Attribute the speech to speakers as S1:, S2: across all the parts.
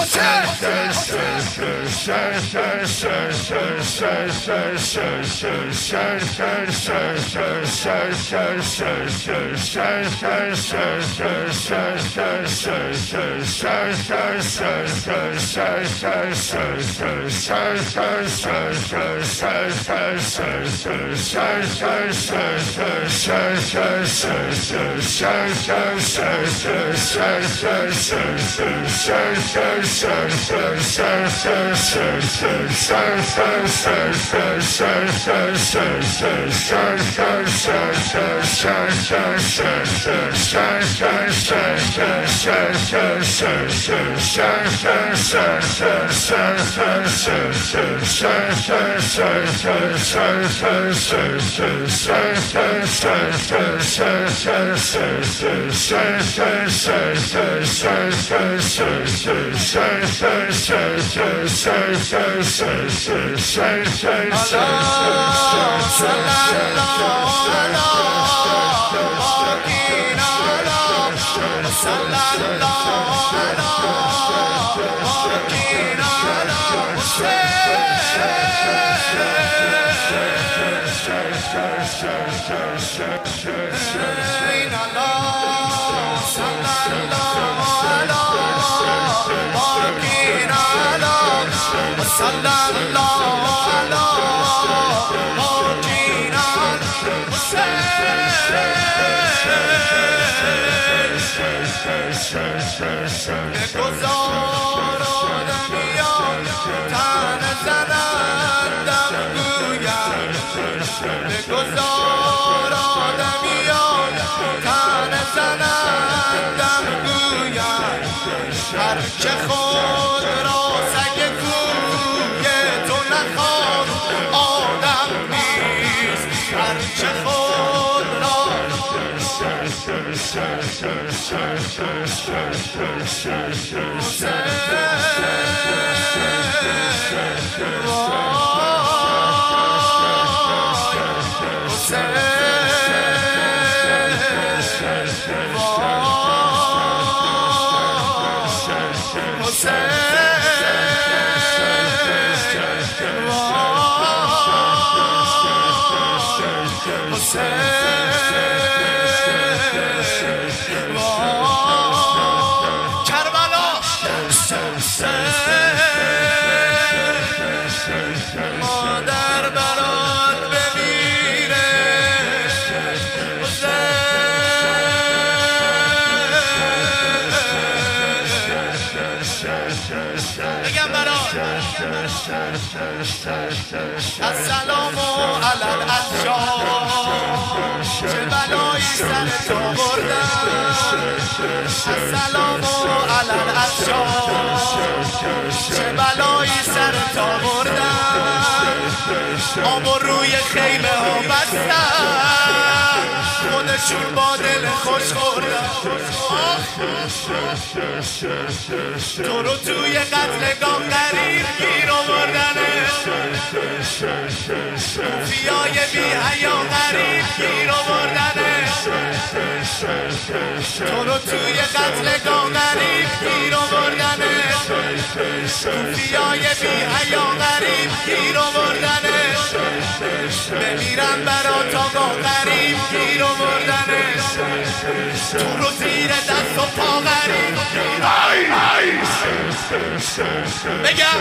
S1: هرچه خود را سگ کوی تو نخواد آدم نیست هرچه خود را مادر برات بمیره بگم برات السلام علی الاشجار چه بلایی سر تو بردن السلام علی الاشجار چه بلایی سر تو بردن آب روی خیمه ها بستن خودشون با دل خوش خوردن تو رو توی قتلگاه غریب گیر آوردنه صوفیای بی حیا غریب گیر آوردنه تو رو توی قتلگاه غریب گیر آوردنه صوفیای بی حیا غریب گیر آوردنه بمیرم برا تا با غریب گیر آوردنه تو رو زیر دست و پا غریب بگم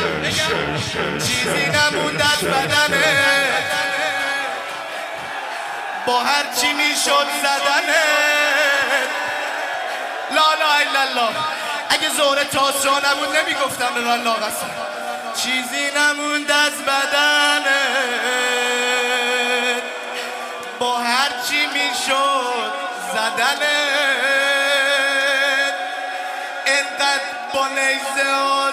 S1: چیزی نموند از بدنه با هر چی میشد زدنه لا لا الا الله اگه زهر تاسرا نموند نمیگفتم به الله قسم چیزی نموند از بدنه با هر چی میشد زدنه اینقدر با نیزه ها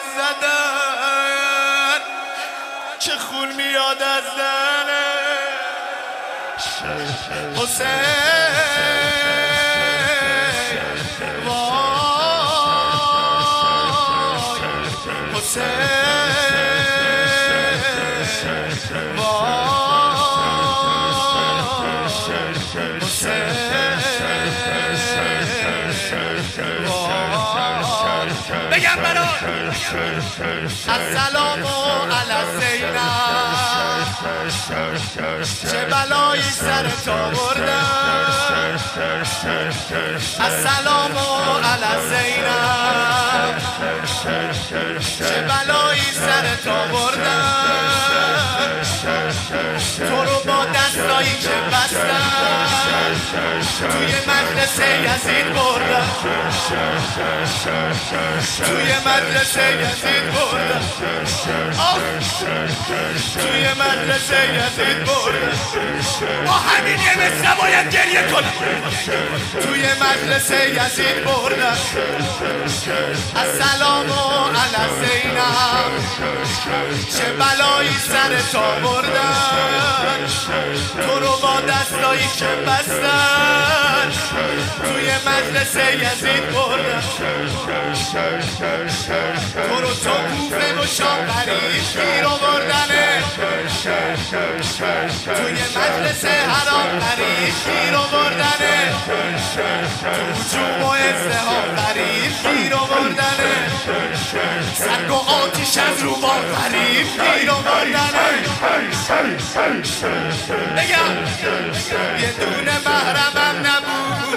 S1: زدن چه خون میاد از دهنه حسین وای حسین بگم برات السلام علی زینب چه بلایی سر تو بردم السلام علی زینب چه بلایی سر تو بردم تو رو با دستایی که بستم توی مدرسه یزید بردم توی مدرسه یزید بردم توی مدرسه یزید بردم با همین یه مثل باید گریه کنم توی مدرسه یزید بردم السلام علی زینب چه بلایی سر تو بردن تو رو با دستایی که بستن توی مدرسه یزید بردن تو رو تو کوفه و شام غریب گیر آوردنه توی مدرسه حرام غریب گیر آوردنه تو جوم و ازدهام غریب گیر آوردنه سنگ و آتیش از رو با غریب گیر آوردنه بگم یه دونه محرمم نبود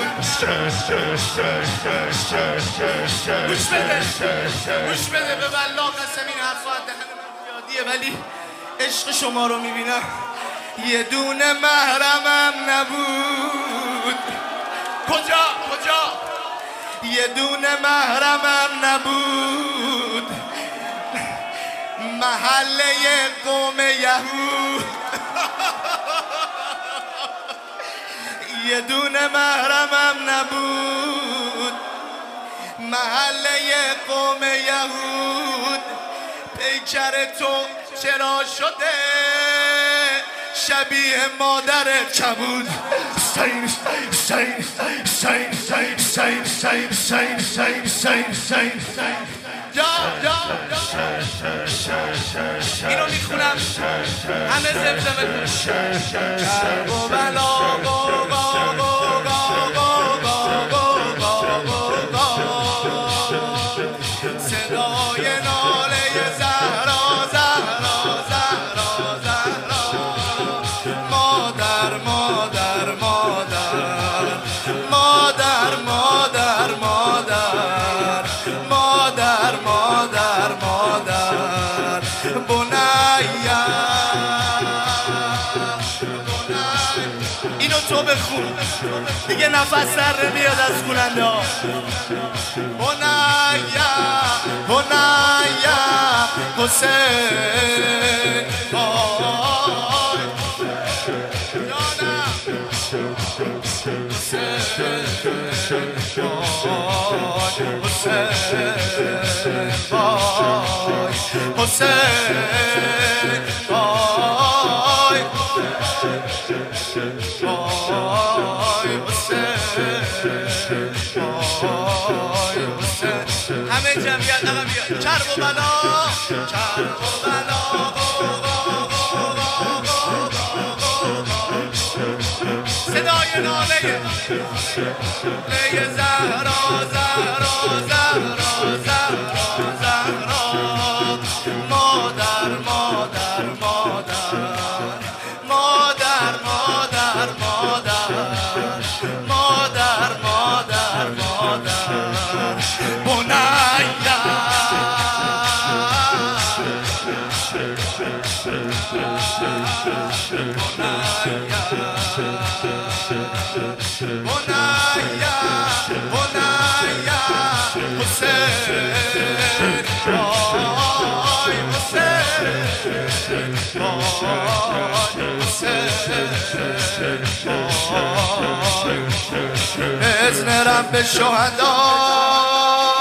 S1: گوش بده به والله قسم این حرفا دهن من یادیه ولی عشق شما رو میبینم یه دونه محرمم نبود کجا یه دونه محرمم نبود محله قوم یهود یه دونه محرمم نبود محله قوم یهود پیکر تو چرا شده شبیه مادرت کبود اینو میخونم همه زمزمه کرب و بلا صدای ناله زهرا اینو تو بخون دیگه نفس سر نمیاد از خوننده ها بنیا حسین همه جمعیت نقم بیاد کرب و بلا صدای ناله زهرا اذن رب شهدا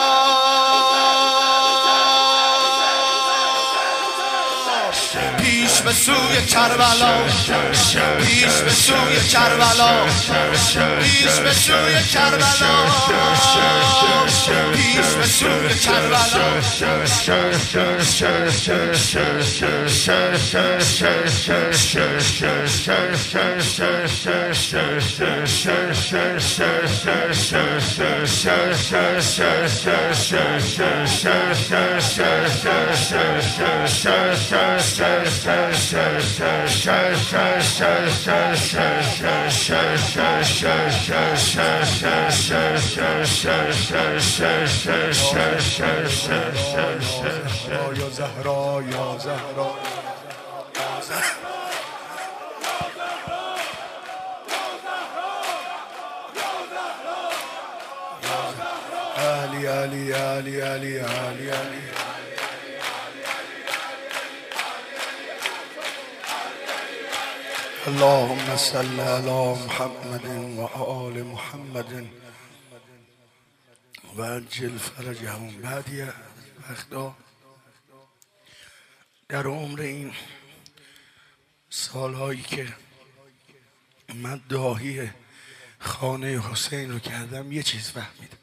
S1: پیش پیش به سوی کربلا، پیش به سوی کربلا، پیش به سوی کربلا، پیش به سوی کربلا. یا زهرا یا زهرا علی علی علی علی علی علی اللهم صل على محمد و آل محمد و عجل فرجهم. بعدی وقتا در عمر این سالهایی که من داهی خانه حسین رو کردم یه چیز فهمیدم،